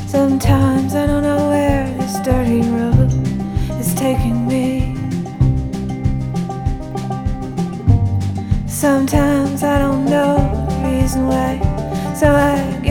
Sometimes I don't know where this dirty road is taking me. Sometimes I don't know the reason why, so I